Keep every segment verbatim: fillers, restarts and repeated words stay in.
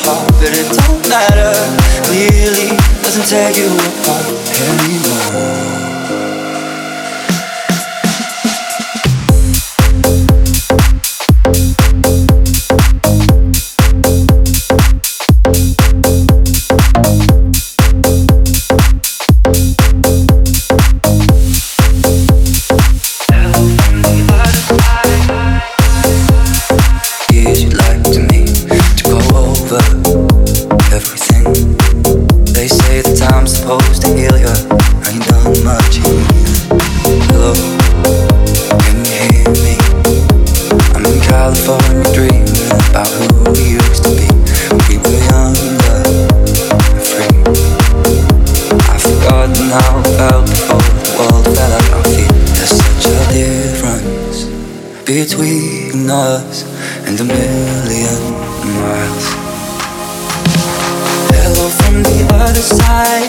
heart, but it don't matter. Clearly doesn't tear you apart anymore. Between us and a million miles. Hello from the other side.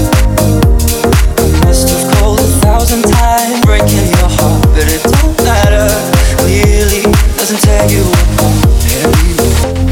I must have called a thousand times, breaking your heart, but it don't matter. Clearly doesn't tear you apart anymore.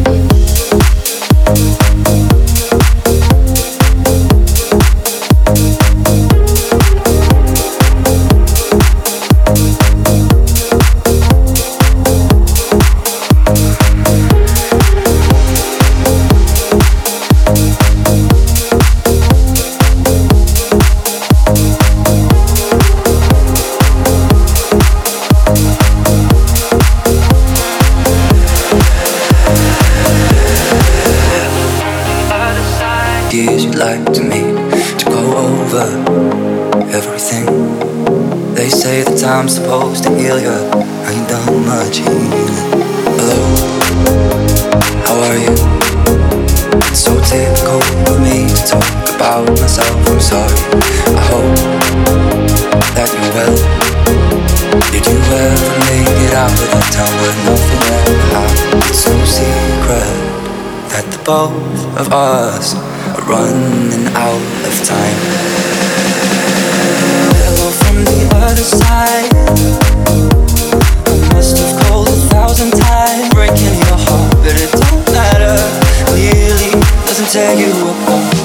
Years you'd like to meet, to go over everything. They say the time's supposed to heal you, I ain't done much healing. Hello, how are you? It's so typical of me to talk about myself, I'm sorry. I hope that you're well. Did you ever make it out of that town where nothing ever happened? It's no secret that the both of us are running out of time. Hello from the other side. I must have called a thousand times, breaking your heart, but it don't matter. Clearly doesn't tear you apart.